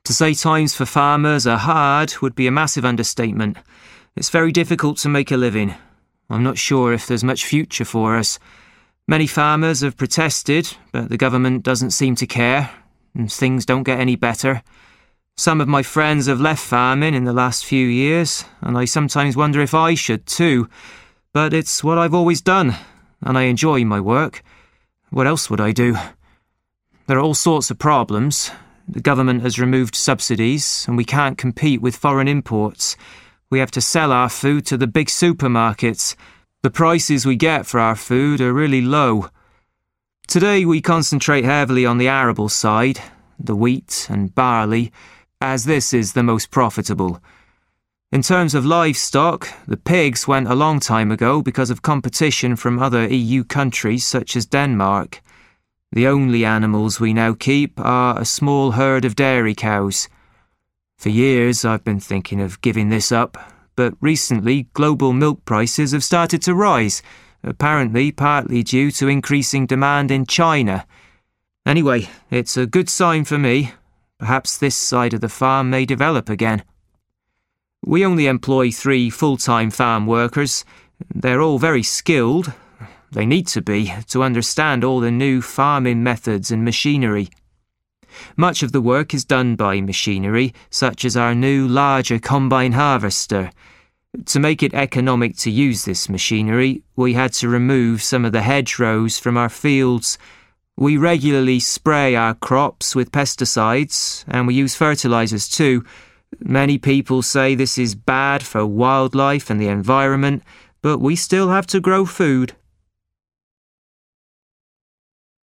To say times for farmers are hard would be a massive understatement. It's very difficult to make a living. I'm not sure if there's much future for us. Many farmers have protested, but the government doesn't seem to care, and things don't get any better. Some of my friends have left farming in the last few years, and I sometimes wonder if I should too. But it's what I've always done, and I enjoy my work. What else would I do? There are all sorts of problems. The government has removed subsidies, and we can't compete with foreign imports. We have to sell our food to the big supermarkets. The prices we get for our food are really low. Today we concentrate heavily on the arable side, the wheat and barley, as this is the most profitable. In terms of livestock, the pigs went a long time ago because of competition from other EU countries such as Denmark. The only animals we now keep are a small herd of dairy cows. For years I've been thinking of giving this up, but recently global milk prices have started to rise, apparently partly due to increasing demand in China. Anyway, it's a good sign for me. Perhaps this side of the farm may develop again. We only employ 3 full-time farm workers. They're all very skilled. They need to be, to understand all the new farming methods and machinery. Much of the work is done by machinery, such as our new larger combine harvester. To make it economic to use this machinery, we had to remove some of the hedgerows from our fields. We regularly spray our crops with pesticides, and we use fertilizers too. Many people say this is bad for wildlife and the environment, but we still have to grow food.